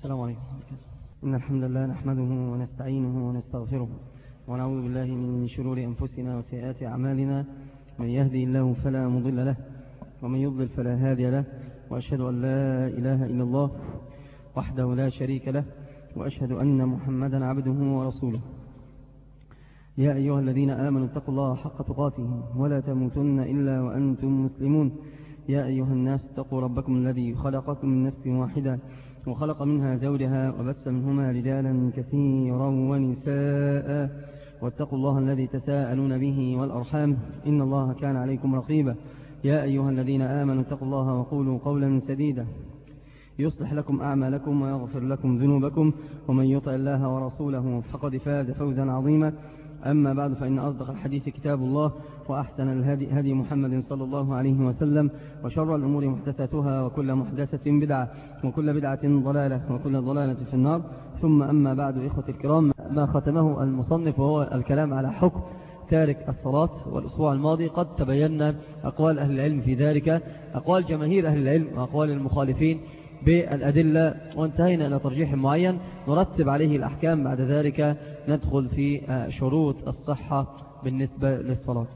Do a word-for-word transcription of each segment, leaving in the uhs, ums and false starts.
السلام عليكم. إن الحمد لله نحمده ونستعينه ونستغفره ونعوذ بالله من شرور أنفسنا وسيئات أعمالنا. من يهدي الله فلا مضل له ومن يضلل فلا هادي له، وأشهد أن لا إله إلا الله وحده لا شريك له، وأشهد أن محمدا عبده ورسوله. يا أيها الذين آمنوا اتقوا الله حق تقاته ولا تموتن إلا وأنتم مسلمون. يا أيها الناس اتقوا ربكم الذي خلقكم من نفس واحدة وخلق منها زوجها وبث منهما رجالا كثيرا ونساء، واتقوا الله الذي تساءلون به والأرحام إن الله كان عليكم رقيبا. يا أيها الذين آمنوا اتقوا الله وقولوا قولا سديدا يصلح لكم أعمالكم ويغفر لكم ذنوبكم، ومن يطع الله ورسوله فقد فاز فوزا عظيما. أما بعد، فإن أصدق الحديث كتاب الله، وأحسن الهدي هدي محمد صلى الله عليه وسلم، وشر الأمور محدثاتها، وكل محدثة بدعة، وكل بدعة ضلالة، وكل ضلالة في النار. ثم أما بعد، إخوة الكرام، ما ختمه المصنف وهو الكلام على حكم تارك الصلاة. والأسبوع الماضي قد تبين أقوال أهل العلم في ذلك، أقوال جماهير أهل العلم وأقوال المخالفين بالأدلة، وانتهينا إلى ترجيح معين نرتب عليه الأحكام. بعد ذلك ندخل في شروط الصحة بالنسبة للصلاة.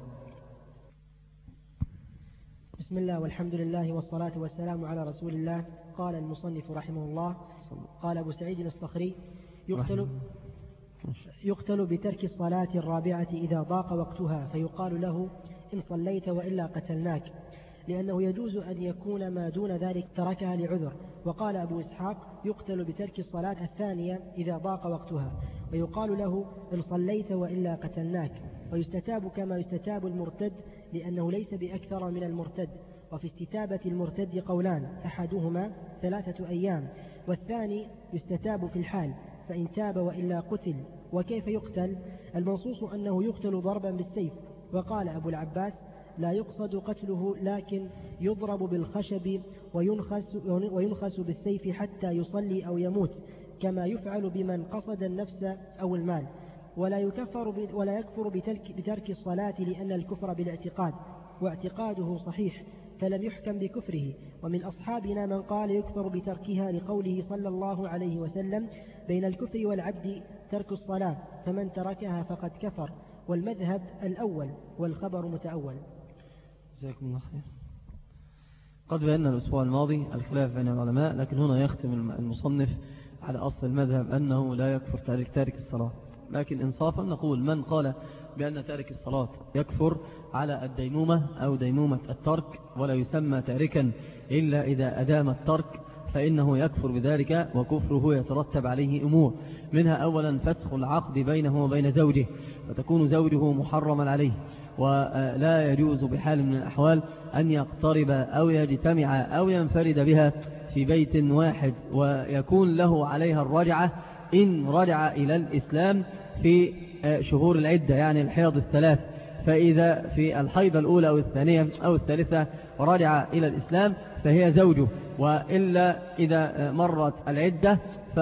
بسم الله والحمد لله والصلاة والسلام على رسول الله. قال المصنف رحمه الله: قال أبو سعيد الصخري: يقتل, يقتل بترك الصلاة الرابعة إذا ضاق وقتها، فيقال له: إن صليت وإلا قتلناك، لأنه يجوز أن يكون ما دون ذلك تركها لعذر. وقال أبو إسحاق: يقتل بترك الصلاة الثانية إذا ضاق وقتها، ويقال له: إن صليت وإلا قتلناك. ويستتاب كما يستتاب المرتد، لأنه ليس بأكثر من المرتد. وفي استتابة المرتد قولان: أحدهما ثلاثة أيام، والثاني يستتاب في الحال، فإن تاب وإلا قتل. وكيف يقتل؟ المنصوص أنه يقتل ضربا بالسيف. وقال أبو العباس: لا يقصد قتله، لكن يضرب بالخشب وينخس, وينخس بالسيف حتى يصلي أو يموت، كما يفعل بمن قصد النفس أو المال. ولا يكفر ولا يكفر بترك, بترك الصلاة، لأن الكفر بالاعتقاد، واعتقاده صحيح، فلم يحكم بكفره. ومن أصحابنا من قال يكفر بتركها، لقوله صلى الله عليه وسلم: بين الكفر والعبد ترك الصلاة، فمن تركها فقد كفر. والمذهب الأول، والخبر متأول. جزاكم الله خير. قد بينا الأسبوع الماضي الخلاف بين العلماء، لكن هنا يختم المصنف على أصل المذهب أنه لا يكفر تارك, تارك الصلاة. لكن إنصافا نقول: من قال بأن تارك الصلاة يكفر على الديمومة أو ديمومة الترك، ولا يسمى تاركا إلا إذا أدام الترك، فإنه يكفر بذلك، وكفره يترتب عليه أمور، منها أولا فسخ العقد بينه وبين زوجه، فتكون زوجه محرما عليه، ولا يجوز بحال من الأحوال أن يقترب أو يجتمع أو ينفرد بها في بيت واحد، ويكون له عليها الرجعة إن رجع إلى الإسلام في شهور العدة، يعني الحيض الثلاث. فإذا في الحيضة الأولى أو الثانية أو الثالثة رجع إلى الإسلام فهي زوجه، وإلا إذا مرت العدة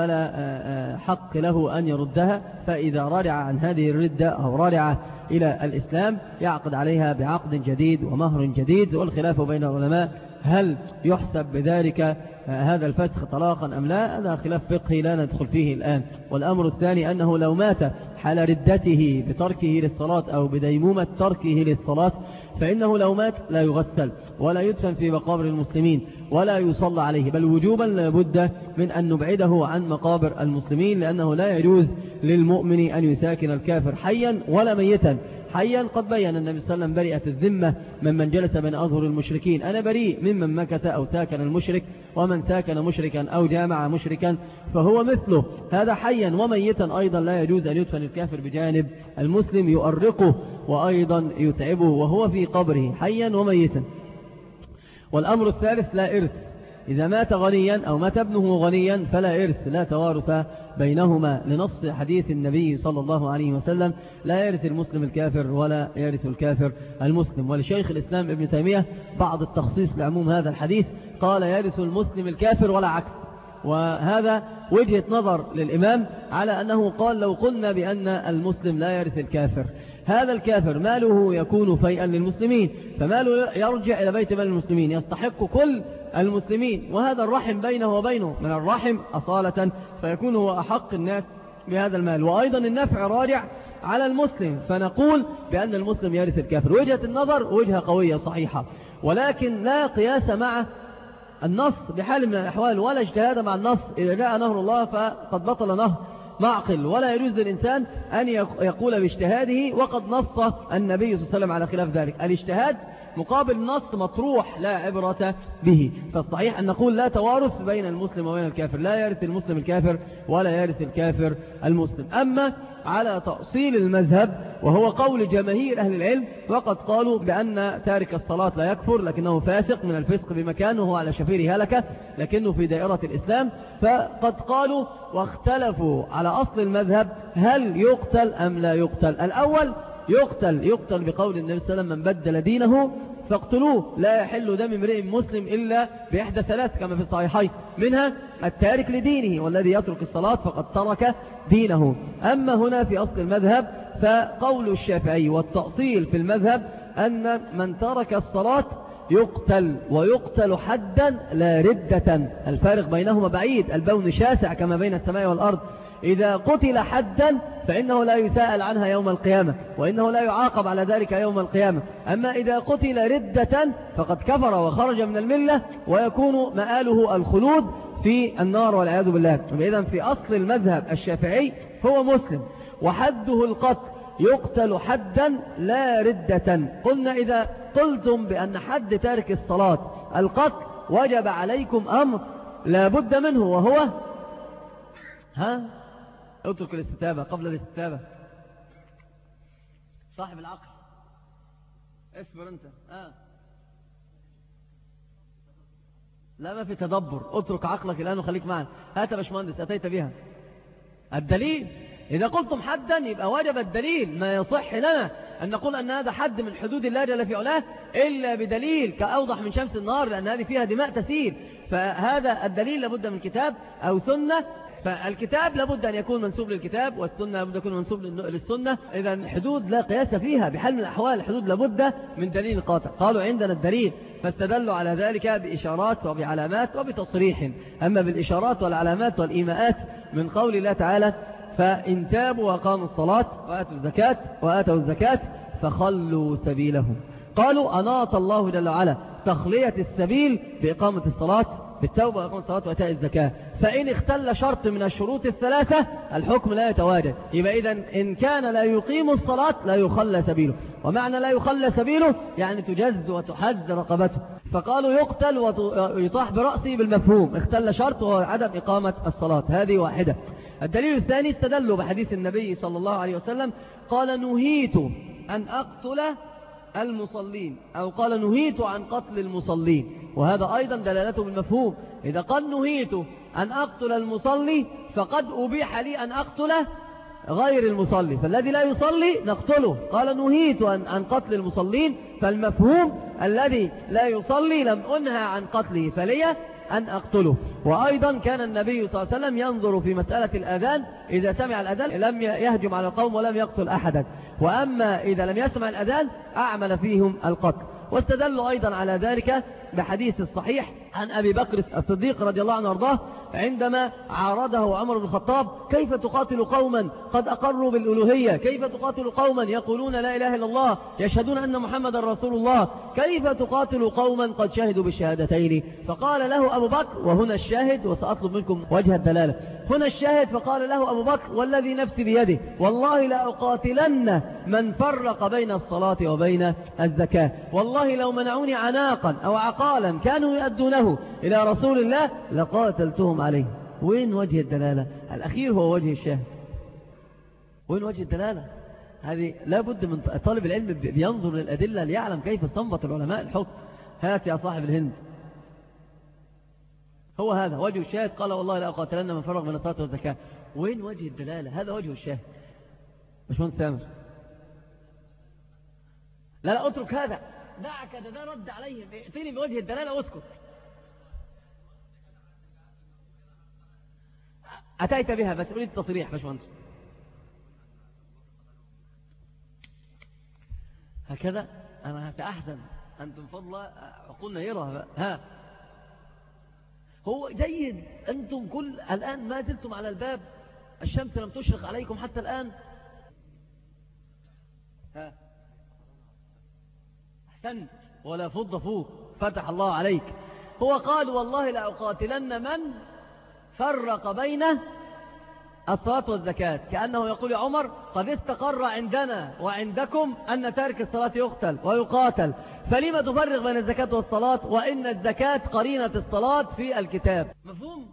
فلا حق له أن يردها. فإذا رجع عن هذه الردة أو رجع إلى الإسلام يعقد عليها بعقد جديد ومهر جديد. والخلاف بين العلماء: هل يحسب بذلك هذا الفسخ طلاقا أم لا؟ هذا خلاف فقهي لا ندخل فيه الآن. والأمر الثاني أنه لو مات حال ردته بتركه للصلاة أو بديمومة تركه للصلاة، فإنه لو مات لا يغسل ولا يدفن في مقابر المسلمين ولا يصلى عليه، بل وجوبا لابد من أن نبعده عن مقابر المسلمين، لأنه لا يجوز للمؤمن أن يساكن الكافر حيا ولا ميتا. حيا قد بيّن النبي صلى الله عليه وسلم بريئة الذمة من من جلس بين أظهر المشركين، أنا بريء ممن مكث أو ساكن المشرك، ومن ساكن مشركا أو جامع مشركا فهو مثله. هذا حيا. وميتا أيضا لا يجوز أن يدفن الكافر بجانب المسلم يؤرقه وأيضا يتعبه وهو في قبره حيا وميتا. والأمر الثالث: لا إرث. إذا مات غنيا أو مات ابنه غنيا فلا إرث، لا توارث بينهما، لنص حديث النبي صلى الله عليه وسلم: لا يرث المسلم الكافر ولا يرث الكافر المسلم. ولشيخ الإسلام ابن تيمية بعض التخصيص لعموم هذا الحديث، قال: يرث المسلم الكافر ولا عكس. وهذا وجهة نظر للإمام على أنه قال: لو قلنا بأن المسلم لا يرث الكافر، هذا الكافر ماله يكون فيئا للمسلمين، فماله يرجع إلى بيت مال المسلمين، يستحق كل المسلمين، وهذا الرحم بينه وبينه من الرحم أصالة، فيكون هو أحق الناس بهذا المال. وأيضا النفع راجع على المسلم، فنقول بأن المسلم يرث الكافر. وجهة النظر وجهة قوية صحيحة، ولكن لا قياس مع النص بحال من الأحوال، ولا اجتهاد مع النص. إذا جاء نهر الله فقد بطل نهر معقل، ولا يجوز للإنسان أن يقول باجتهاده وقد نص النبي صلى الله عليه وسلم على خلاف ذلك. الاجتهاد مقابل النص مطروح لا عبرة به. فالصحيح أن نقول لا توارث بين المسلم وبين الكافر، لا يرث المسلم الكافر ولا يرث الكافر المسلم. أما على تأصيل المذهب وهو قول جماهير أهل العلم، وقد قالوا بأن تارك الصلاة لا يكفر، لكنه فاسق من الفسق بمكانه، وهو على شفير هلكة لكنه في دائرة الإسلام. فقد قالوا واختلفوا على أصل المذهب هل يقتل أم لا يقتل. الأول يقتل يقتل بقول النبي صلى الله عليه وسلم من بدل دينه فاقتلوه، لا يحل دم امرئ مسلم إلا بإحدى ثلاث كما في الصحيحين، منها التارك لدينه، والذي يترك الصلاة فقد ترك دينه. أما هنا في أصل المذهب فقول الشافعي والتأصيل في المذهب أن من ترك الصلاة يقتل، ويقتل حدا لا ردة. الفارق بينهما بعيد، البون شاسع كما بين السماء والأرض. إذا قتل حدا فإنه لا يساءل عنها يوم القيامة، وإنه لا يعاقب على ذلك يوم القيامة. أما إذا قتل ردة فقد كفر وخرج من الملة، ويكون مآله الخلود في النار والعياذ بالله. إذن في أصل المذهب الشافعي هو مسلم، وحده القتل، يقتل حدا لا ردة. قلنا إذا قلتم بأن حد تارك الصلاة القتل وجب عليكم أمر لا بد منه، وهو ها اترك الاستتابة قبل الاستتابة. صاحب العقل اصبر انت. آه. لا ما في تدبر، اترك عقلك الآن وخليك معنا. هات يا باشمهندس أتيت بها الدليل. إذا قلتم حدا يبقى وجب الدليل. ما يصح لنا أن نقول أن هذا حد من حدود الله جل في علاه إلا بدليل كأوضح من شمس النهار، لأن هذه فيها دماء تسيل. فهذا الدليل لابد من كتاب أو سنة. فالكتاب لابد أن يكون منسوب للكتاب، والسنة لابد أن يكون منسوب للسنة. إذا الحدود لا قياس فيها بحال من الأحوال، الحدود لابد من دليل قاطع. قالوا عندنا الدليل، فاستدلوا على ذلك بإشارات وبعلامات وبتصريح. أما بالإشارات والعلامات والإيماءات من قول الله تعالى فإن تابوا وقاموا الصلاة وآتوا الزكاة وآتوا الزكاة فخلوا سبيلهم. قالوا أناط الله جل وعلا تخلية السبيل بإقامة الصلاة، بالتوبة وإقامة الصلاة وإيتاء الزكاة. فإن اختل شرط من الشروط الثلاثة الحكم لا يتواجد. يبقى إذن إن كان لا يقيم الصلاة لا يخلى سبيله، ومعنى لا يخلى سبيله يعني تجز وتحز رقبته. فقالوا يقتل ويطاح برأسه بالمفهوم، اختل شرط وهو عدم إقامة الصلاة. هذه واحدة. الدليل الثاني استدلوا بحديث النبي صلى الله عليه وسلم قال نهيت أن أقتل المصلين، أو قال نهيت عن قتل المصلين، وهذا أيضا دلالته بالمفهوم. إذا قال نهيت أن أقتل المصلي فقد أبيح لي أن أقتل غير المصلي، فالذي لا يصلي نقتله. قال نهيت عن قتل المصلين، فالمفهوم الذي لا يصلي لم أنهى عن قتله فلي أن أقتله. وأيضا كان النبي صلى الله عليه وسلم ينظر في مسألة الأذان، إذا سمع الأذان لم يهجم على القوم ولم يقتل أحدا، وأما إذا لم يسمع الأذان أعمل فيهم القتل. واستدلوا أيضا على ذلك بحديث الصحيح عن أبي بكر الصديق رضي الله عنه وارضاه عندما عارضه عمر بن الخطاب كيف تقاتل قوما قد أقروا بالألوهية، كيف تقاتل قوما يقولون لا إله إلا الله يشهدون أن محمد رسول الله، كيف تقاتل قوما قد شهدوا بالشهادتين. فقال له أبو بكر، وهنا الشاهد وسأطلب منكم وجه الدلالة، هنا الشاهد، فقال له أبو بكر والذي نفسي بيده والله لا أقاتلن من فرق بين الصلاة وبين الزكاة، والله لو منعوني عناقا أو عقالا كانوا يؤدونه إلى رسول الله لقاتلتهم عليه. وين وجه الدلالة؟ الأخير هو وجه الشاهد. وين وجه الدلالة؟ هذه لا بد من طالب العلم بينظر للأدلة ليعلم كيف استنبط العلماء الحكم. هات يا صاحب الهند، هو هذا وجه الشاهد. قال والله لا أقاتلن من فرق بين الصلاة والزكاة. وين وجه الدلالة؟ هذا وجه الشاهد. مش من سامر؟ لا لا اترك هذا، دعك ده, ده رد عليهم. ائتني بوجه الدلالة واسكت. أتيت بها بس أريد تصريح باشمهندس. هكذا أنا سأحزن. أنتم فضل عقولنا يرى. ها هو جيد. أنتم كل الآن ما زلتم على الباب، الشمس لم تشرق عليكم حتى الآن. ها أحسنت، ولا فض فوق، فتح الله عليك. هو قال والله لأقاتلن من فرق بين الصلاة والزكاة، كأنه يقول يا عمر قد استقر عندنا وعندكم أن تارك الصلاة يقتل ويقاتل، فلما تفرق بين الزكاة والصلاة وإن الزكاة قرينة الصلاة في الكتاب. مفهوم؟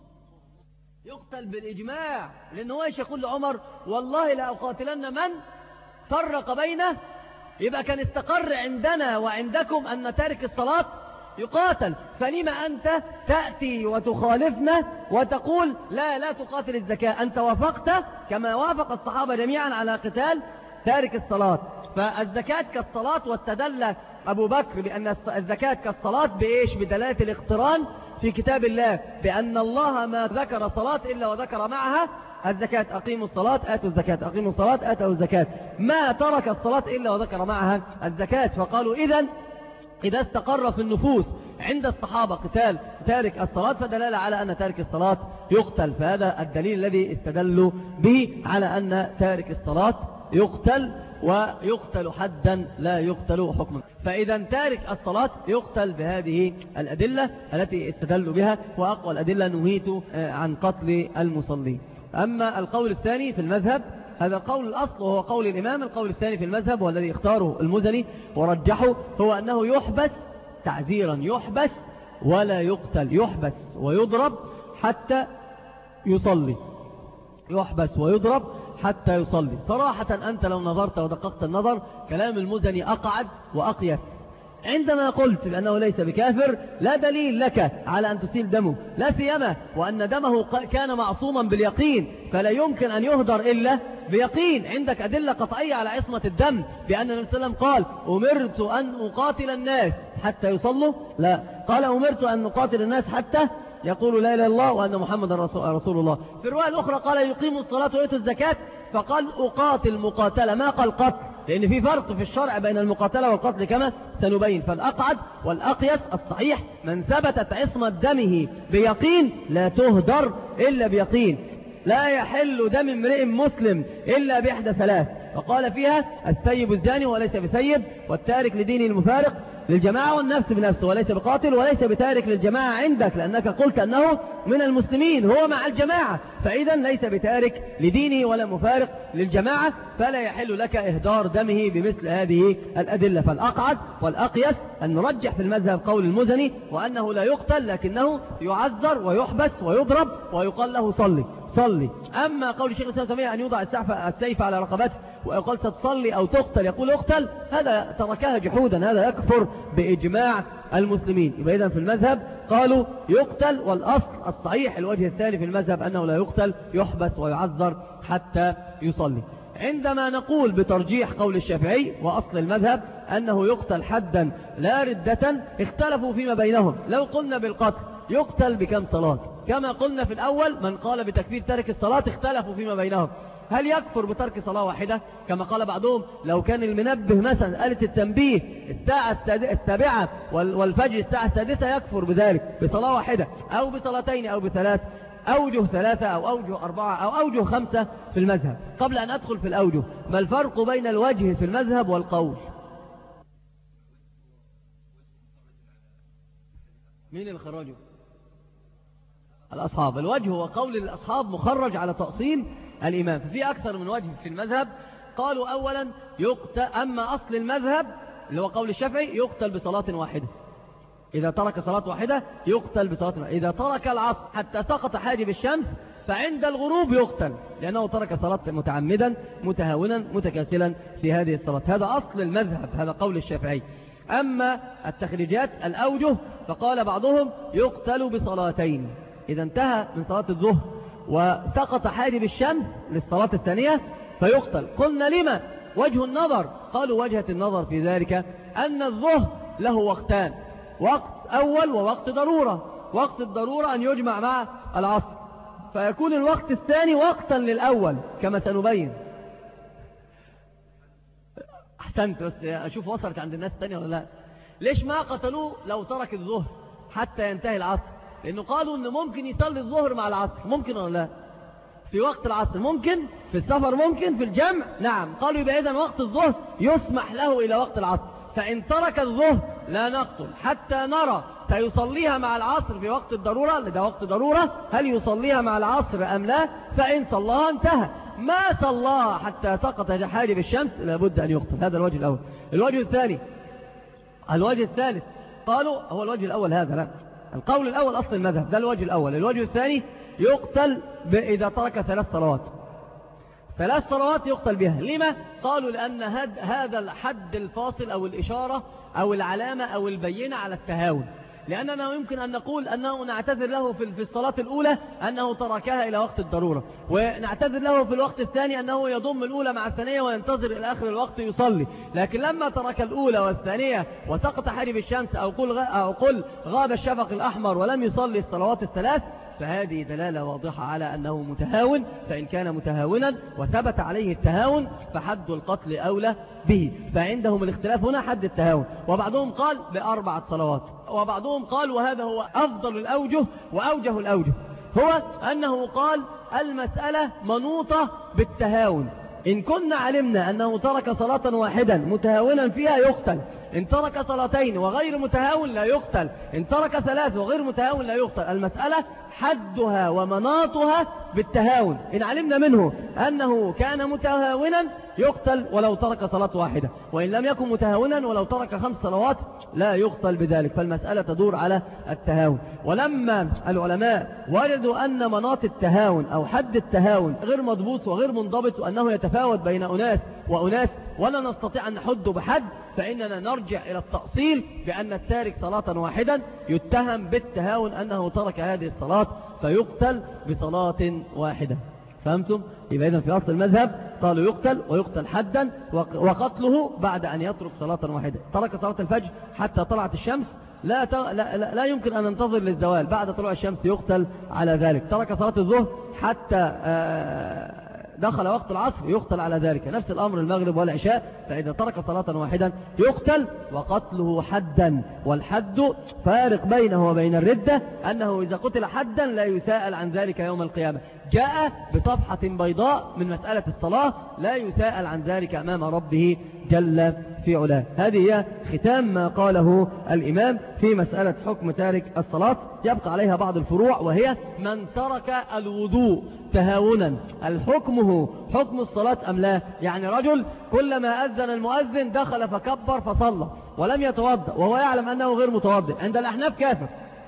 يقتل بالإجماع، لأنه ايش يقول لعمر والله لأقاتلن من فرق بينه، يبقى كان استقر عندنا وعندكم أن تارك الصلاة يقاتل، فلما أنت تأتي وتخالفنا وتقول لا لا تقاتل الزكاة؟ أنت وافقت كما وافق الصحابة جميعا على قتال تارك الصلاة. فالزكاة كالصلاة، واستدل أبو بكر بأن الزكاة كالصلاة بإيش؟ بدلالة الاقتران في كتاب الله، بأن الله ما ذكر صلاة إلا وذكر معها الزكاة. أقيموا الصلاة آتوا الزكاة، أقيموا الصلاة آتوا الزكاة، ما ترك الصلاة إلا وذكر معها الزكاة. فقالوا إذن إذا استقر في النفوس عند الصحابة قتال تارك الصلاة فدلالة على أن تارك الصلاة يقتل، فهذا الدليل الذي استدلوا به على أن تارك الصلاة يقتل، ويقتل حدا لا يقتل حكما. فإذا تارك الصلاة يقتل بهذه الأدلة التي استدلوا بها، وأقوى الأدلة نهيت عن قتل المصلين. أما القول الثاني في المذهب، هذا قول الأصل وهو قول الإمام. القول الثاني في المذهب والذي اختاره المزني ورجحه هو أنه يحبس تعزيرا، يحبس ولا يقتل، يحبس ويضرب حتى يصلي، يحبس ويضرب حتى يصلي. صراحة أنت لو نظرت ودققت النظر كلام المزني أقعد وأقيس. عندما قلت بأنه ليس بكافر لا دليل لك على أن تسيل دمه، لا سيما وأن دمه كان معصوما باليقين، فلا يمكن أن يهدر إلا بيقين. عندك أدلة قطعية على عصمة الدم، بأن النبي صلى الله عليه وسلم قال أمرت أن أقاتل الناس حتى يصلوا، لا، قال أمرت أن أقاتل الناس حتى يقول لا إله إلا الله وأن محمد رسول الله. في الرواية الأخرى قال يقيموا الصلاة ويؤتوا الزكاة، فقال أقاتل مقاتلة، ما قال قتل، لأن في فرق في الشرع بين المقاتلة والقتل كما سنبين. فالأقعد والأقيس الصحيح من ثبتت عصمة دمه بيقين لا تهدر إلا بيقين، لا يحل دم امرئ مسلم إلا بإحدى ثلاث، وقال فيها الثيب الزاني وليس بثيب، والتارك لدينه المفارق للجماعة، والنفس بنفسه، وليس بقاتل وليس بتارك للجماعة عندك، لأنك قلت أنه من المسلمين، هو مع الجماعة، فإذا ليس بتارك لدينه ولا مفارق للجماعة، فلا يحل لك إهدار دمه بمثل هذه الأدلة. فالأقعد والأقيس أن نرجح في المذهب قول المزني وأنه لا يقتل، لكنه يعذر ويحبس ويضرب ويقال له صلي صلي. أما قول الشيخ الإسلام ابن تيمية أن يوضع السيف على رقبته ويقال ستصلي أو تقتل يقول اقتل، هذا تركها جحودا، هذا يكفر بإجماع المسلمين. يبقى إذن في المذهب قالوا يقتل، والأصل الصحيح الوجه الثاني في المذهب أنه لا يقتل، يحبس ويعذر حتى يصلي. عندما نقول بترجيح قول الشافعي وأصل المذهب أنه يقتل حدا لا ردة، اختلفوا فيما بينهم. لو قلنا بالقتل يقتل بكم صلاة كما قلنا في الأول، من قال بتكفير تارك الصلاة اختلفوا فيما بينهم، هل يكفر بترك صلاة واحدة كما قال بعضهم لو كان المنبه مثلا آلة التنبيه الساعة السابعة والفجر الساعة السادسة يكفر بذلك بصلاة واحدة أو بصلاتين أو بثلاث أوجه ثلاثة أو أوجه أربعة أو أوجه خمسة في المذهب. قبل أن أدخل في الأوجه، ما الفرق بين الوجه في المذهب والقول؟ مين الخراج؟ الأصحاب. الوجه هو قول الأصحاب مخرج على تأصيل الإمام، ففي أكثر من وجه في المذهب. قالوا أولا يقتل، أما أصل المذهب اللي هو قول الشافعي يقتل بصلاة واحدة، إذا ترك صلاة واحدة يقتل بصلاة واحدة. إذا ترك العصر حتى سقط حاجب الشمس فعند الغروب يقتل، لأنه ترك صلاة متعمدا متهاونا متكاسلا في هذه الصلاة. هذا أصل المذهب، هذا قول الشافعي. أما التخريجات الأوجه فقال بعضهم يقتل بصلاتين، إذا انتهى من صلاة الظهر وسقط حاجب الشمس للصلاة الثانية فيقتل. قلنا لما؟ وجه النظر. قالوا وجهة النظر في ذلك أن الظهر له وقتان، وقت أول ووقت ضرورة. وقت الضرورة أن يجمع مع العصر، فيكون الوقت الثاني وقتا للأول كما سنبين. أحسنت، بس أشوف وصلت عند الناس الثانية ولا لا. ليش ما قتلوه لو ترك الظهر حتى ينتهي العصر؟ لأنه قالوا أنه ممكن يصلي الظهر مع العصر، ممكن ولا لا؟ في وقت العصر ممكن، في السفر ممكن، في الجمع نعم. قالوا يبقى إذن وقت الظهر يسمح له إلى وقت العصر، فإن ترك الظهر لا نقتل حتى نرى سيصليها مع العصر في وقت الضرورة، لده وقت ضرورة، هل يصليها مع العصر أم لا؟ فإن صلاها انتهى، ما صلاها حتى سقط حاجب الشمس لابد أن يقتل. هذا الوجه الأول. الوجه الثاني، الوجه الثالث، قالوا هو الوجه الأول هذا لا، القول الأول أصل المذهب، ده الوجه الأول. الوجه الثاني يقتل إذا ترك ثلاث صلوات، ثلاث صلوات يقتل بها. لما؟ قالوا لأن هذا الحد الفاصل أو الإشارة أو العلامة أو البينة على التهاون، لأننا يمكن أن نقول أنه نعتذر له في الصلاة الأولى أنه تركها إلى وقت الضرورة، ونعتذر له في الوقت الثاني أنه يضم الأولى مع الثانية وينتظر إلى آخر الوقت يصلي. لكن لما ترك الأولى والثانية وسقط حاجب الشمس أو قل, أو قل غاب الشفق الأحمر ولم يصلي الصلوات الثلاث، فهذه دلالة واضحة على أنه متهاون. فإن كان متهاونا وثبت عليه التهاون فحد القتل أولى به. فعندهم الاختلاف هنا حد التهاون، وبعضهم قال بأربعة صلوات، وبعضهم قال وهذا هو أفضل الأوجه وأوجه الأوجه، هو أنه قال المسألة منوطة بالتهاون. إن كنا علمنا أنه ترك صلاة واحدا متهاونا فيها يقتل، إن ترك صلاتين وغير متهاون لا يقتل، إن ترك ثلاث وغير متهاون لا يقتل. المسألة حدها ومناطها بالتهاون. إن علمنا منه أنه كان متهاونا يقتل ولو ترك صلاة واحدة، وإن لم يكن متهاونا ولو ترك خمس صلوات لا يقتل بذلك. فالمسألة تدور على التهاون. ولما العلماء وجدوا أن مناط التهاون أو حد التهاون غير مضبوط وغير منضبط، وأنه يتفاوت بين أناس وأناس ولا نستطيع أن نحده بحد، فإننا نرجع إلى التأصيل بأن التارك صلاة واحدا يتهم بالتهاون أنه ترك هذه الصلاة فيقتل بصلاة واحدة. فهمتم؟ يبقى إذن في أصل المذهب قالوا يقتل ويقتل حدا، وقتله بعد أن يترك صلاة واحدة. ترك صلاة الفجر حتى طلعت الشمس لا, لا, لا, لا يمكن أن ننتظر للزوال، بعد طلوع الشمس يقتل على ذلك. ترك صلاة الظهر حتى آه دخل وقت العصر يقتل على ذلك. نفس الأمر المغرب والعشاء، فإذا ترك صلاة واحدا يقتل، وقتله حدا. والحد فارق بينه وبين الردة، أنه إذا قتل حدا لا يساءل عن ذلك يوم القيامة. جاء بصفحة بيضاء من مسألة الصلاة لا يساءل عن ذلك أمام ربه جل في علاه. هذه هي ختام ما قاله الإمام في مسألة حكم تارك الصلاة. يبقى عليها بعض الفروع، وهي من ترك الوضوء تهاونا الحكمه حكم الصلاة أم لا؟ يعني رجل كلما أذن المؤذن دخل فكبر فصلى ولم يتوضأ وهو يعلم أنه غير متوضئ، عند الأحناف كافر.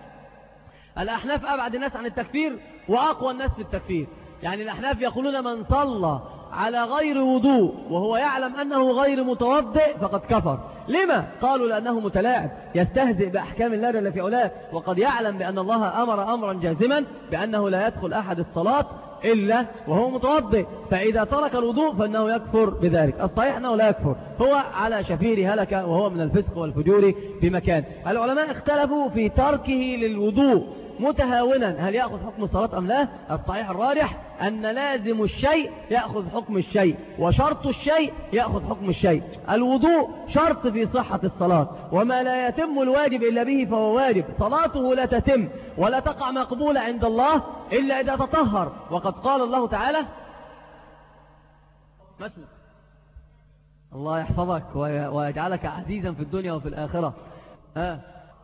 الأحناف أبعد الناس عن التكفير وأقوى الناس في التكفير. يعني الأحناف يقولون من صلى على غير وضوء وهو يعلم أنه غير متوضئ فقد كفر. لما؟ قالوا لأنه متلاعب يستهزئ بأحكام الله جل في علاه، وقد يعلم بأن الله أمر أمرا جازما بأنه لا يدخل أحد الصلاة إلا وهو متوضئ، فإذا ترك الوضوء فإنه يكفر بذلك. الصحيح أنه لا يكفر، هو على شفير هلك وهو من الفسق والفجور بمكان. العلماء اختلفوا في تركه للوضوء متهاونا هل يأخذ حكم الصلاة أم لا؟ الصحيح الراجح أن لازم الشيء يأخذ حكم الشيء، وشرط الشيء يأخذ حكم الشيء. الوضوء شرط في صحة الصلاة، وما لا يتم الواجب إلا به فهو واجب. صلاته لا تتم ولا تقع مقبولة عند الله إلا إذا تطهر. وقد قال الله تعالى مسلم الله يحفظك ويجعلك عزيزا في الدنيا وفي الآخرة. آه.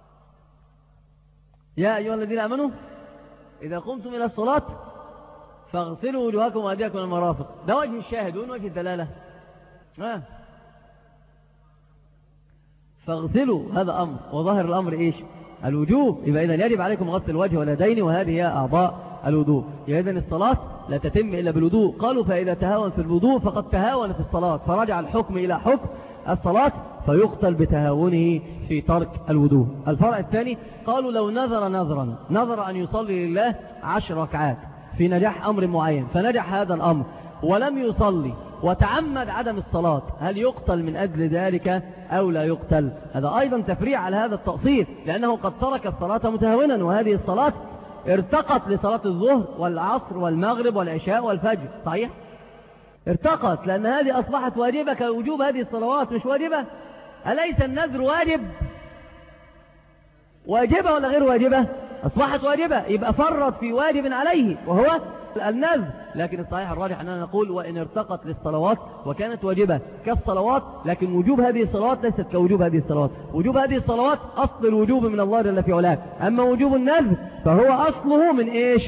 يا أيها الذين آمنوا إذا قمتم إلى الصلاة فاغسلوا وجوهكم وأيديكم إلى المرافق. ده وجه الشاهد وجه الدلالة. آه. فاغسلوا هذا أمر، وظاهر الأمر إيش؟ الوجوب. يبقى إذن يجب عليكم غسل الوجه واليدين، وهذه هي أعضاء الوضوء. إذن الصلاة لا تتم إلا بالوضوء. قالوا فإذا تهاون في الوضوء فقد تهاون في الصلاة، فرجع الحكم إلى حكم الصلاة فيقتل بتهاونه في ترك الوضوء. الفرع الثاني قالوا لو نذر نذرا نذر أن يصلي لله عشر ركعات في نجاح أمر معين، فنجح هذا الأمر ولم يصلي وتعمد عدم الصلاة، هل يقتل من أجل ذلك أو لا يقتل؟ هذا أيضا تفريع على هذا التقصير، لأنه قد ترك الصلاة متهاونا، وهذه الصلاة ارتقت لصلاة الظهر والعصر والمغرب والعشاء والفجر. صحيح؟ ارتقت لأن هذه أصبحت واجبة كوجوب هذه الصلوات مش واجبة. أليس النذر واجب؟ واجبة ولا غير واجبة؟ أصبحت واجبة، يبقى فرط في واجب عليه وهو النذر. لكن الصحيح الراجح أننا نقول وإن ارتقت للصلوات وكانت واجبة كالصلوات، لكن وجوب هذه الصلوات ليست كوجوب هذه الصلوات. وجوب هذه الصلوات أصل الوجوب من الله جل في علاه، أما وجوب النذر فهو أصله من إيش؟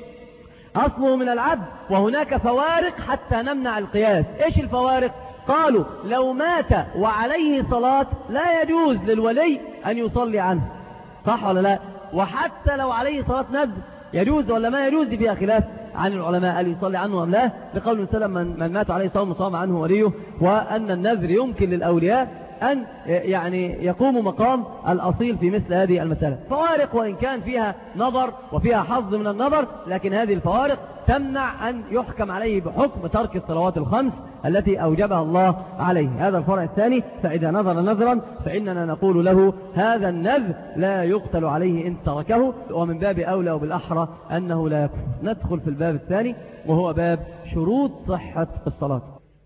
أصله من العبد. وهناك فوارق حتى نمنع القياس. إيش الفوارق؟ قالوا لو مات وعليه صلاة لا يجوز للولي أن يصلي عنه، صح ولا لا؟ وحتى لو عليه صلاة نذر يجوز ولا ما يجوز؟ فيها خلاف عن العلماء هل يصلي عنه أم لا، لقول النبي من, من مات عليه صوم صام عنه وليه، وأن النذر يمكن للأولياء أن يعني يقوموا مقام الأصيل في مثل هذه المسألة. فوارق وإن كان فيها نظر وفيها حظ من النظر، لكن هذه الفوارق تمنع أن يحكم عليه بحكم ترك الصلوات الخمس التي أوجبها الله عليه. هذا الفرع الثاني. فإذا نظر نذرا فإننا نقول له هذا النذر لا يقتل عليه إن تركه، ومن باب أولى وبالأحرى أنه لا يكفر. ندخل في الباب الثاني وهو باب شروط صحة الصلاة.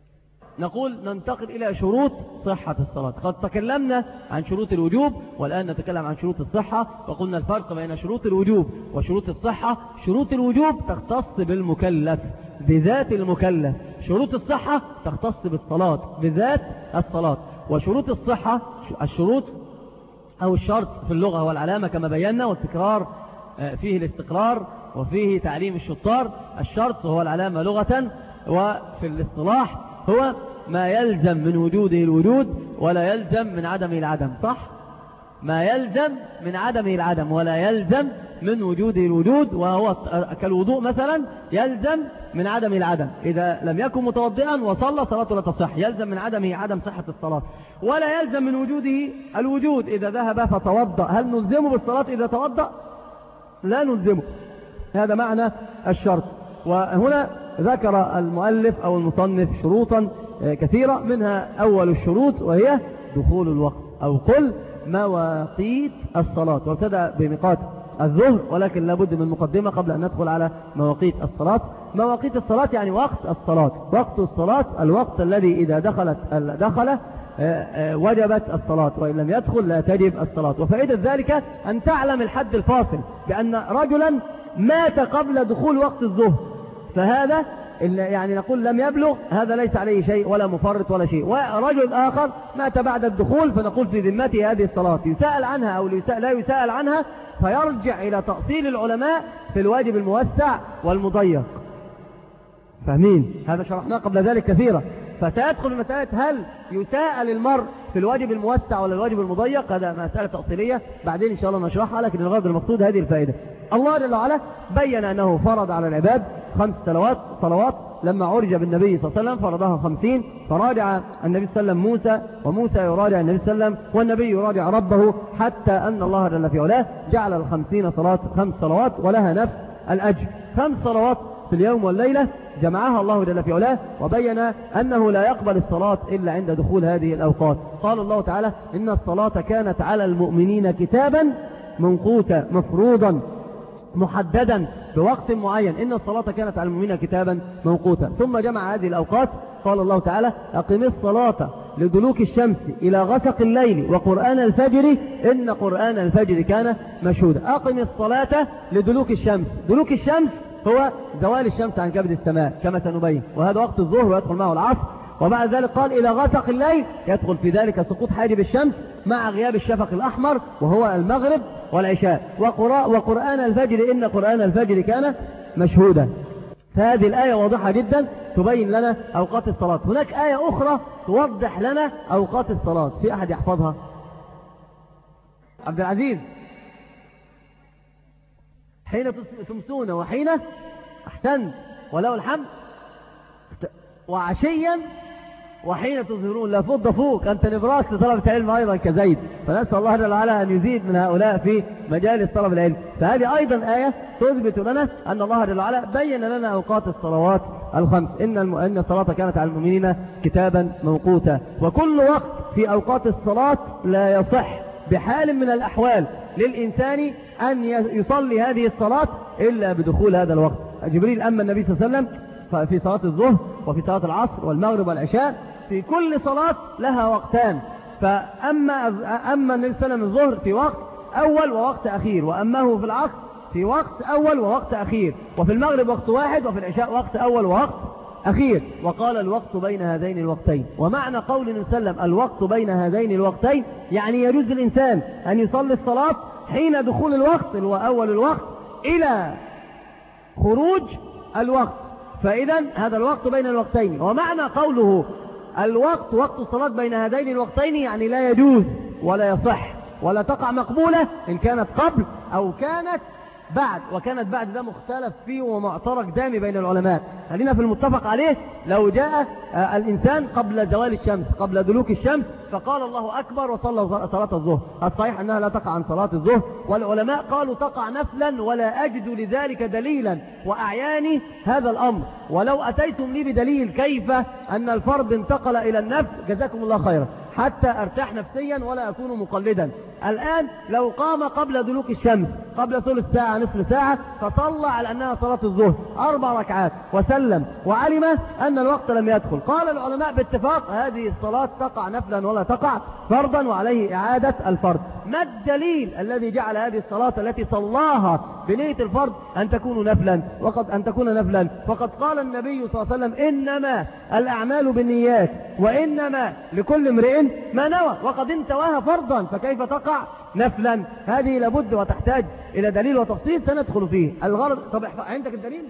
نقول ننتقل إلى شروط صحة الصلاة. قد تكلمنا عن شروط الوجوب والآن نتكلم عن شروط الصحة، وقلنا الفرق بين شروط الوجوب وشروط الصحة. شروط الوجوب تختص بالمكلف بذات المكلف، شروط الصحة تختص بالصلاة بذات الصلاة. وشروط الصحة الشروط أو الشرط في اللغة هو العلامة كما بينا، والتكرار فيه الاستقرار وفيه تعليم الشطار. الشرط هو العلامة لغة، وفي الاصطلاح هو ما يلزم من وجوده الوجود ولا يلزم من عدمه العدم، صح؟ ما يلزم من عدمه العدم ولا يلزم من وجوده الوجود، وهو كالوضوء مثلا يلزم من عدمه العدم. إذا لم يكن متوضئا وصلى صلاته لا تصح، يلزم من عدمه عدم صحة الصلاة. ولا يلزم من وجوده الوجود. إذا ذهب فتوضأ هل نلزمه بالصلاة إذا توضأ؟ لا نلزمه. هذا معنى الشرط. وهنا ذكر المؤلف أو المصنف شروطا كثيرة، منها أول الشروط وهي دخول الوقت، أو قل مواقيت الصلاة. وابتدأ بميقات الظهر، ولكن لابد من مقدمة قبل أن ندخل على مواقيت الصلاة. مواقيت الصلاة يعني وقت الصلاة. وقت الصلاة الوقت الذي إذا دخلت دخل وجبت الصلاة، وإن لم يدخل لا تجب الصلاة. وفائدة ذلك أن تعلم الحد الفاصل، بأن رجلا مات قبل دخول وقت الظهر، فهذا يعني نقول لم يبلغ، هذا ليس عليه شيء ولا مفرط ولا شيء. ورجل آخر مات بعد الدخول فنقول في ذمته هذه الصلاة، يسأل عنها أو لا يسأل عنها، فيرجع إلى تأصيل العلماء في الواجب الموسع والمضيق. فاهمين؟ هذا شرحناه قبل ذلك كثيرا. فتدخل مسألة هل يسأل المرء في الواجب الموسع ولا الواجب المضيق، هذا مسألة تأصيلية بعدين إن شاء الله نشرحها، لكن الغرض المقصود هذه الفائدة. الله جل وعلا بين أنه فرض على العباد خمس صلوات صلوات لما عرج بالنبي صلى الله عليه وسلم فرضها خمسين، فراجع النبي صلى الله عليه وسلم موسى، وموسى يراجع النبي صلى الله عليه وسلم، والنبي يراجع ربه، حتى أن الله جل في علاه جعل الخمسين صلاة خمس صلوات ولها نفس الأجر. خمس صلوات في اليوم والليلة جمعها الله جل في علاه، وبين أنه لا يقبل الصلاة إلا عند دخول هذه الأوقات. قال الله تعالى إن الصلاة كانت على المؤمنين كتابا موقوتا مفروضا محددا بوقت معين. إن الصلاة كانت على المؤمنين كتابا موقوتا. ثم جمع هذه الأوقات. قال الله تعالى أقم الصلاة لدلوك الشمس إلى غسق الليل وقرآن الفجر إن قرآن الفجر كان مشهودا. أقم الصلاة لدلوك الشمس. دلوك الشمس هو زوال الشمس عن كبد السماء كما سنبين، وهذا وقت الظهر ويدخل معه العصر. وبعد ذلك قال إلى غسق الليل، يدخل في ذلك سقوط حاجب الشمس مع غياب الشفق الأحمر وهو المغرب والعشاء. وقرآن الفجر إن قرآن الفجر كان مشهودا. فهذه الآية واضحة جدا تبين لنا أوقات الصلاة. هناك آية أخرى توضح لنا أوقات الصلاة، في أحد يحفظها؟ عبد العزيز. حين تمسون وحين أحسنت ولو الحمد وعشيا وحين تظهرون. لا فض فوق، أنت نبراس لطلبة علم أيضا كزيد، فنسأل الله جل وعلا أن يزيد من هؤلاء في مجال طلب العلم. فهذه أيضا آية تثبت لنا أن الله جل وعلا بين لنا أوقات الصلوات الخمس. إن الم... إن الصلاة كانت على المؤمنين كتابا موقوتا. وكل وقت في أوقات الصلاة لا يصح بحال من الأحوال للإنسان أن يصلي هذه الصلاة إلا بدخول هذا الوقت. جبريل أما النبي صلى الله عليه وسلم في صلاة الظهر وفي صلاة العصر والمغرب والعشاء، في كل صلاة لها وقتان. فأما أما النبي صلى الله عليه وسلم الظهر في وقت، أول ووقت أخير، وأمه في العصر في وقت أول ووقت أخير، وفي المغرب وقت واحد، وفي العشاء وقت أول ووقت أخير. وقال الوقت بين هذين الوقتين. ومعنى قول النبي صلى الله عليه وسلم الوقت بين هذين الوقتين يعني يجوز للإنسان أن يصلي الصلاة حين دخول الوقت اللي هو أول الوقت إلى خروج الوقت، فإذا هذا الوقت بين الوقتين. ومعنى قوله الوقت وقت الصلاة بين هذين الوقتين يعني لا يجوز ولا يصح ولا تقع مقبولة إن كانت قبل أو كانت بعد. وكانت بعد ده مختلف فيه ومعترك دامي بين العلماء. خلينا في المتفق عليه، لو جاء الإنسان قبل زوال الشمس قبل دلوك الشمس فقال الله أكبر وصلى صلاة الظهر، الصحيح أنها لا تقع عن صلاة الظهر، والعلماء قالوا تقع نفلا ولا أجد لذلك دليلا وأعياني هذا الأمر. ولو أتيتم لي بدليل كيف أن الفرض انتقل إلى النفل جزاكم الله خيرا حتى أرتاح نفسيا ولا أكون مقلدا. الآن لو قام قبل دلوك الشمس قبل ثلث ساعة نصف ساعة فصلى على أنها صلاة الظهر أربع ركعات وسلم وعلم أن الوقت لم يدخل، قال العلماء باتفاق هذه الصلاة تقع نفلا ولا تقع فرضا وعليه إعادة الفرض. ما الدليل الذي جعل هذه الصلاة التي صلاها بنية الفرض أن تكون نفلا وقد أن تكون نفلا؟ فقد قال النبي صلى الله عليه وسلم إنما الأعمال بالنيات وإنما لكل امرئ ما نوى، وقد انتواها فرضا فكيف تقع نفلا؟ هذه لابد وتحتاج إلى دليل وتفصيل سندخل فيه. الغرض طب عندك الدليل؟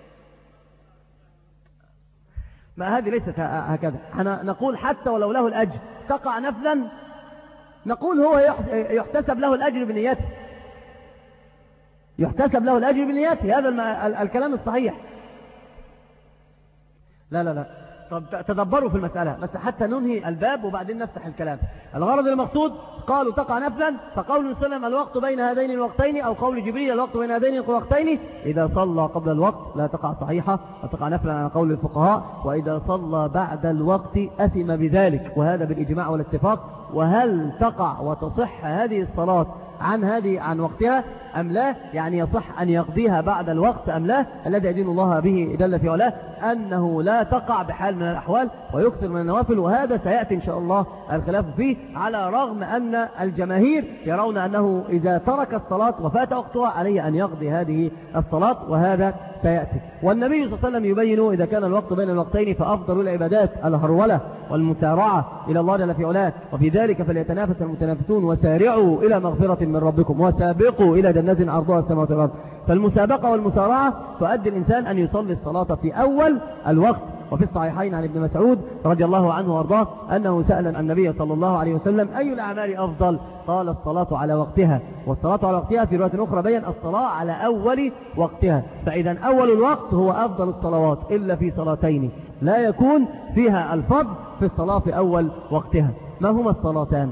ما هذه ليست هكذا. نقول حتى ولو له الأجر تقع نفلا، نقول هو يحتسب له الأجر بنيته، يحتسب له الأجر بنيته، هذا الكلام الصحيح. لا لا لا طب تدبروا في المسألة بس حتى ننهي الباب وبعدين نفتح الكلام. الغرض المقصود قالوا تقع نفلا، فقول النبي صلى الله عليه وسلم الوقت بين هذين الوقتين أو قول جبريل الوقت بين هذين الوقتين إذا صلى قبل الوقت لا تقع صحيحة وتقع نفلا على قول الفقهاء، وإذا صلى بعد الوقت أثم بذلك، وهذا بالإجماع والاتفاق. وهل تقع وتصح هذه الصلاة عن هذه عن وقتها أم لا؟ يعني يصح أن يقضيها بعد الوقت أم لا؟ الذي يدين الله به دل في علاه أنه لا تقع بحال من الأحوال ويكثر من النوافل، وهذا سيأتي إن شاء الله الخلاف فيه، على رغم أن الجماهير يرون أنه إذا ترك الصلاة وفات وقتها عليه أن يقضي هذه الصلاة، وهذا سيأتي. والنبي صلى الله عليه وسلم يبين إذا كان الوقت بين الوقتين فأفضل العبادات الهرولة والمسارعة إلى الله جل في علاه، وفي ذلك فليتنافس المتنافسون وسارعوا إلى مغفرة من ربكم وسابقوا إلى جنات عرضها السماوات والأرض. فالمسابقة والمسارعة تؤدي الإنسان أن يصلي الصلاة في أول الوقت. وفي الصحيحين عن ابن مسعود رضي الله عنه وارضاه أنه سأل النبي صلى الله عليه وسلم أي الأعمال أفضل؟ قال الصلاة على وقتها. والصلاة على وقتها في رواية أخرى بين الصلاة على أول وقتها. فإذا أول الوقت هو أفضل الصلوات إلا في صلاتين لا يكون فيها الفضل في الصلاة في أول وقتها. ما هما الصلاتان؟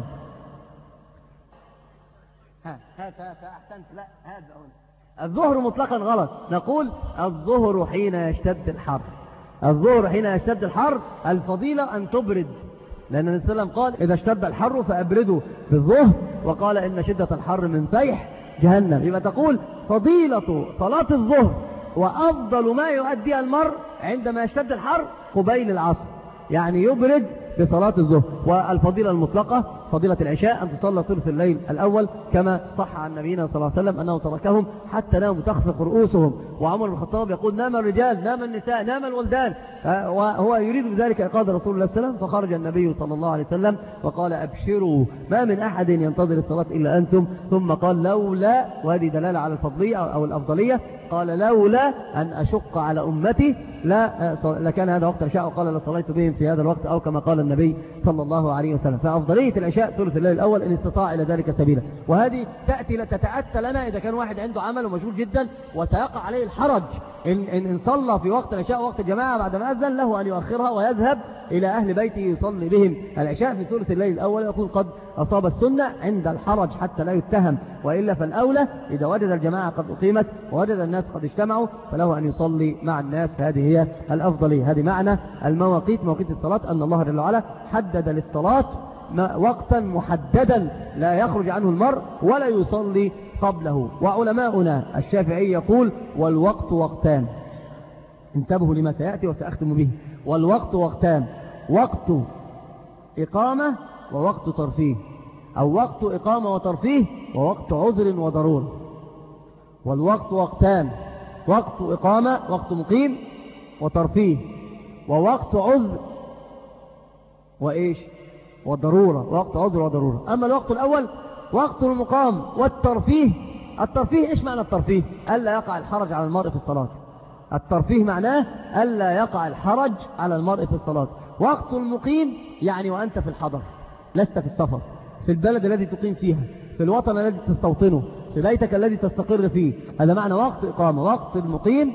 ها ها ها أحسنت. لا هذا الظهر مطلقا غلط. نقول الظهر حين يشتد الحر. الظهر حين يشتد الحر الفضيلة أن تبرد، لأن النبي صلى الله عليه وسلم قال إذا اشتد الحر فأبردوا بالظهر، وقال إن شدة الحر من فيح جهنم. يبقى تقول فضيلة صلاة الظهر وأفضل ما يؤدي المرء عندما يشتد الحر قبيل العصر، يعني يبرد بصلاة الظهر. والفضيلة المطلقة فضيلة العشاء أن تصلى ثلث الليل الأول كما صح عن نبينا صلى الله عليه وسلم أنه تركهم حتى ناموا تخفق رؤوسهم. وعمر بن الخطاب يقول نام الرجال نام النساء نام الولدان، وهو يريد بذلك إيقاظ رسول الله صلى الله عليه وسلم. فخرج النبي صلى الله عليه وسلم وقال أبشروا ما من أحد ينتظر الصلاة إلا أنتم. ثم قال لولا، وهذه دلالة على الفضلية أو الأفضلية، قال لولا أن أشق على أمتي لا لكان هذا وقت العشاء، وقال لصليت بهم في هذا الوقت أو كما قال النبي صلى الله عليه وسلم. فأفضلية العشاء ثلث الليل الأول إن استطاع إلى ذلك سبيلا. وهذه تأتي تتأتى لنا إذا كان واحد عنده عمل ومشغول جدا وسيقع عليه الحرج إن, إن, إن صلى في وقت العشاء وقت الجماعة بعد ما أذن له أن يؤخرها ويذهب إلى أهل بيته يصلي بهم العشاء في ثلث الليل الأول، يكون قد أصاب السنة عند الحرج حتى لا يتهم. وإلا فالأولى إذا وجد الجماعة قد أقيمت ووجد الناس قد اجتمعوا فله أن يصلي مع الناس. هذه هي الأفضلية. هذه معنى المواقيت، مواقيت الصلاة، أن الله جل وعلا حدد للصلاة وقتا محددا لا يخرج عنه المرء ولا يصلي قبله. وعلماؤنا الشافعي يقول والوقت وقتان. انتبهوا لما سيأتي وسأختم به. والوقت وقتان، وقت إقامة ووقت ترفيه. أو وقت إقامة وترفيه ووقت عذر وضرورة. والوقت وقتان: وقت إقامة وقت مقيم وترفيه، ووقت عذر وإيش وضرورة، وقت عذر وضرورة. أما الوقت الأول وقت المقام والترفيه. الترفيه إيش معنى الترفيه؟ ألا يقع الحرج على المرء في الصلاة. الترفيه معناه ألا يقع الحرج على المرء في الصلاة. وقت المقيم يعني وأنت في الحضر، لست في السفر، في البلد الذي تقيم فيها، في الوطن الذي تستوطنه، في بيتك الذي تستقر فيه. هذا معنى وقت إقامة. وقت المقيم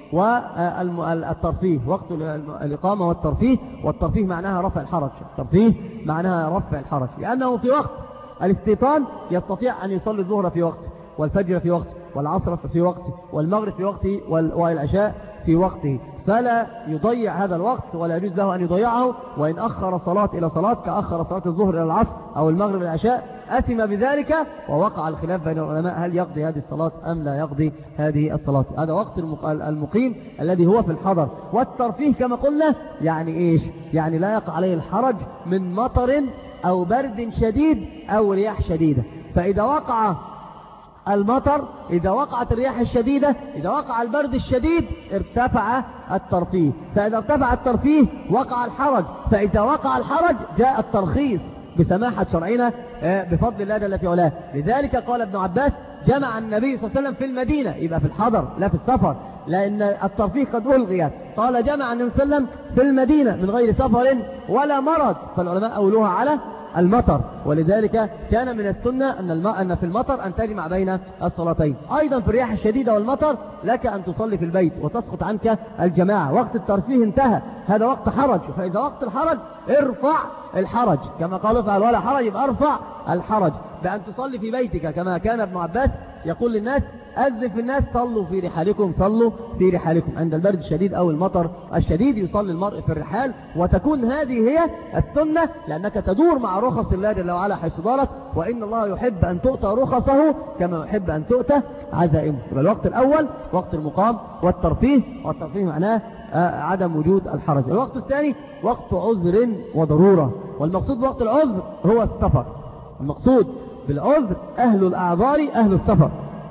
والترفيه، وقت الإقامة والترفيه. والترفيه معناها رفع الحرج، الترفيه معناها رفع الحرج، لأنه في وقت الاستيطان يستطيع أن يصلي الظهر في وقته، والفجر في وقته، والعصر في وقته، والمغرب في وقته، والعشاء في وقته، فلا يضيع هذا الوقت ولا يجوز له أن يضيعه. وإن أخر صلاة إلى صلاة كأخر صلاة الظهر إلى العصر أو المغرب إلى العشاء أثم بذلك. ووقع الخلاف بين العلماء هل يقضي هذه الصلاة أم لا يقضي هذه الصلاة. هذا وقت المقيم الذي هو في الحضر. والترفيه كما قلنا يعني إيش؟ يعني لا يقع عليه الحرج من مطر أو برد شديد أو رياح شديدة. فإذا وقع المطر، إذا وقعت الرياح الشديدة، إذا وقع البرد الشديد، ارتفع الترفيه. فإذا ارتفع الترفيه وقع الحرج. فإذا وقع الحرج جاء الترخيص بسماحة شرعنا بفضل الله جل في علاه. لذلك قال ابن عباس: جمع النبي صلى الله عليه وسلم في المدينة، يبقى في الحضر لا في السفر، لأن الترفيه قد ألغي. قال: جمع النبي صلى الله عليه وسلم في المدينة من غير سفر ولا مرض. فالعلماء أولوها على المطر. ولذلك كان من السنة أن الماء أن في المطر أن تجمع بين الصلاتين. أيضا في الرياح الشديدة والمطر لك أن تصلي في البيت وتسقط عنك الجماعة. وقت الترفيه انتهى، هذا وقت حرج. فإذا وقت الحرج ارفع الحرج، كما قالوا: افعل ولا حرج، يبقى ارفع الحرج بأن تصلي في بيتك، كما كان ابن عباس يقول للناس: أذن في الناس، صلوا في رحالكم، صلوا في رحالكم. عند البرد الشديد أو المطر الشديد يصلي المرء في الرحال. وتكون هذه هي السنة، لأنك تدور مع رخص الله جل وعلا حيث دارت. وإن الله يحب أن تؤتى رخصه كما يحب أن تؤتى عزائمه. يبقى الوقت الأول وقت المقام والترفيه، والترفيه معناه عدم وجود الحرج. الوقت الثاني وقت عذر وضرورة. والمقصود بوقت العذر هو السفر. المقصود بالعذر أهل الأعذار أهل السفر،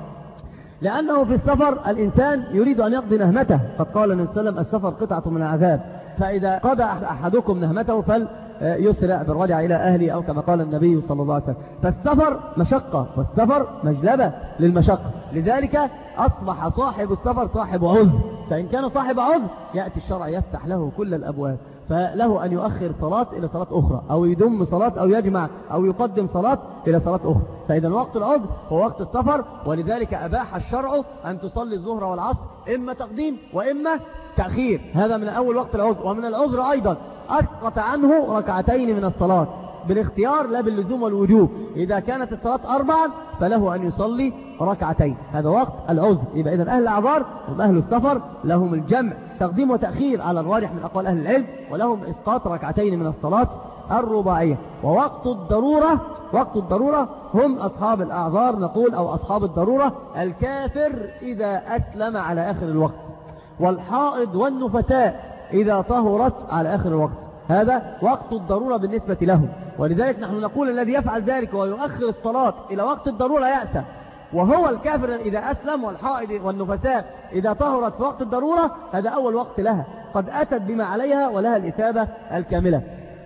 لأنه في السفر الإنسان يريد أن يقضي نهمته. قد قال النبي صلى الله عليه وسلم: السفر قطعة من العذاب، فإذا قضى أحدكم نهمته فليسرع بالرجع إلى أهله، أو كما قال النبي صلى الله عليه وسلم. فالسفر مشقة، والسفر مجلبة للمشقة. لذلك أصبح صاحب السفر صاحب عذر. فإن كان صاحب عذر يأتي الشرع يفتح له كل الأبواب، فله أن يؤخر صلاة إلى صلاة أخرى، أو يدم صلاة، أو يجمع، أو يقدم صلاة إلى صلاة أخرى. فإذا وقت العذر هو وقت السفر. ولذلك أباح الشرع أن تصلي الظهر والعصر إما تقديم وإما تأخير. هذا من أول وقت العذر. ومن العذر أيضا أسقط عنه ركعتين من الصلاة بالاختيار لا باللزوم والوجوب. إذا كانت الصلاة أربعا فله أن يصلي ركعتين، هذا وقت العذر. يبقى إذن أهل الأعذار هم أهل السفر، لهم الجمع تقديم وتأخير على الراجح من أقوال أهل العلم، ولهم إسقاط ركعتين من الصلاة الرباعية. ووقت الضرورة، وقت الضرورة هم أصحاب الأعذار نقول، أو أصحاب الضرورة: الكافر إذا أسلم على آخر الوقت، والحائض والنفساء إذا طهرت على آخر الوقت. هذا وقت الضرورة بالنسبة لهم. ولذلك نحن نقول: الذي يفعل ذلك ويؤخر الصلاة إلى وقت الضرورة يأسى. وهو الكافر إذا أسلم، والحائض والنفساء إذا طهرت في وقت الضرورة، هذا أول وقت لها، قد أتت بما عليها ولها الإثابة الكاملة.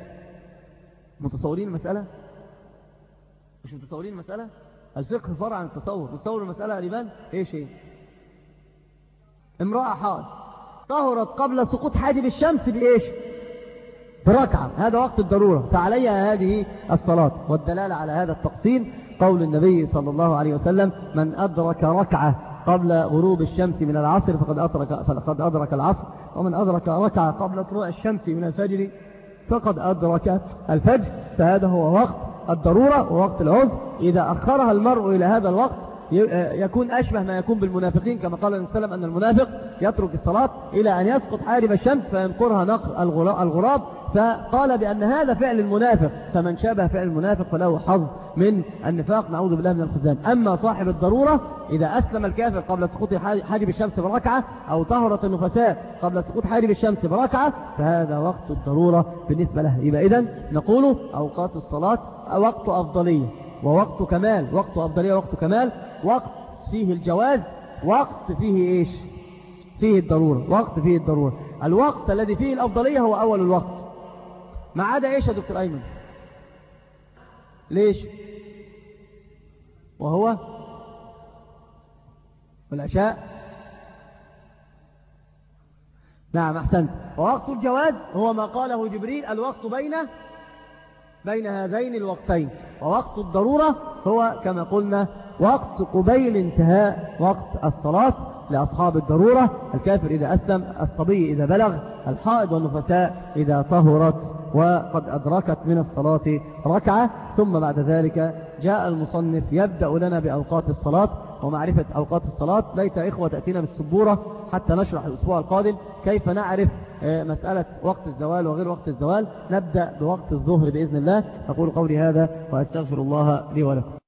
متصورين المسألة؟ مش متصورين المسألة؟ الفقه فرع عن التصور. متصور المسألة قريبا؟ إيش هي؟ امرأة حائض طهرت قبل سقوط حاجب الشمس بإيش؟ بركعة، هذا وقت الضرورة، فعليها هذه الصلاة. والدلالة على هذا التقسيم قول النبي صلى الله عليه وسلم: من أدرك ركعة قبل غروب الشمس من العصر فقد أدرك, فقد أدرك العصر، ومن أدرك ركعة قبل طلوع الشمس من الفجر فقد أدرك الفجر. فهذا هو وقت الضرورة ووقت العذر. إذا أخرها المرء إلى هذا الوقت يكون أشبه ما يكون بالمنافقين، كما قال النبي صلى الله عليه وسلم أن المنافق يترك الصلاة إلى أن يسقط حارب الشمس فينقرها نقر الغراب فقال بأن هذا فعل المنافق، فمن شابه فعل المنافق فله حظ من النفاق، نعوذ بالله من الخذلان. أما صاحب الضرورة إذا أسلم الكافر قبل سقوط حاجب الشمس بركعة، أو طهرت النفساء قبل سقوط حاجب الشمس بركعة، فهذا وقت الضرورة بالنسبة له. يبقى إذن نقول أوقات الصلاة وقت أفضلية ووقت كمال، وقت أفضلية ووقت كمال، وقت فيه الجواز، وقت فيه إيش؟ فيه الضرورة، وقت فيه الضرورة. الوقت الذي فيه الأفضلية هو أول الوقت، ما عدا إيش يا دكتور أيمن؟ ليش؟ وهو العشاء. نعم أحسنت. ووقت الجواز هو ما قاله جبريل الوقت بين بين هذين الوقتين. ووقت الضرورة هو كما قلنا وقت قبيل انتهاء وقت الصلاة لأصحاب الضرورة، الكافر إذا أسلم، الصبي إذا بلغ، الحائض والنفساء إذا طهرت وقد أدركت من الصلاة ركعة. ثم بعد ذلك جاء المصنف يبدأ لنا بأوقات الصلاة ومعرفة أوقات الصلاة. ليت إخوة تأتينا بالسبورة حتى نشرح الأسبوع القادم كيف نعرف مسألة وقت الزوال وغير وقت الزوال. نبدأ بوقت الظهر بإذن الله. أقول قولي هذا وأستغفر الله لي ولكم.